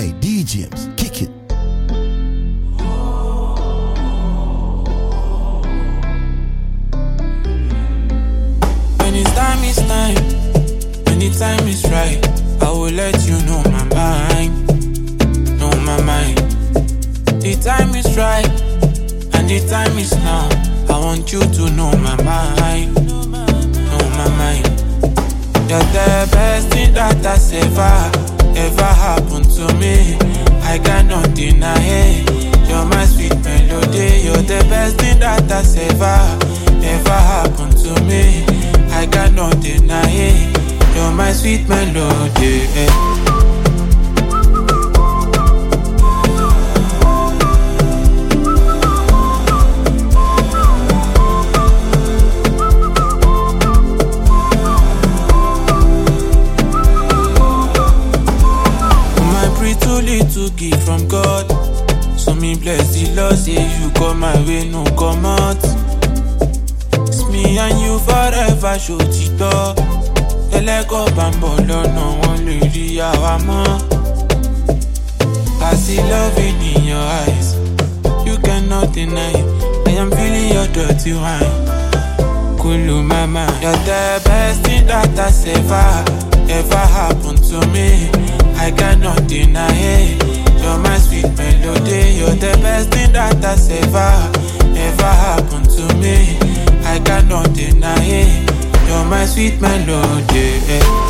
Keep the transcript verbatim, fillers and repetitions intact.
Hey, D Js, kick it. When it's time, it's time. When the time is right, I will let you know my mind. Know my mind. The time is right, and the time is now. I want you to know my mind. Know my mind. You're the best thing that has ever, ever happened to me. I cannot deny it. You're my sweet melody. You're the best thing that has ever, ever happened to me. I cannot deny it. You're my sweet melody. Too little gift from God. So me bless the Lord, say you come my way, no come out. It's me and you forever, show it up. Elego bambolo, no one lady, our I see love in your eyes. You cannot deny it. I am feeling your dirty wine. Kulu mama, you're the best thing that has ever, ever happened to me. I cannot deny it. You're my sweet melody. You're the best thing that has ever, ever happened to me. I cannot deny it. You're my sweet melody.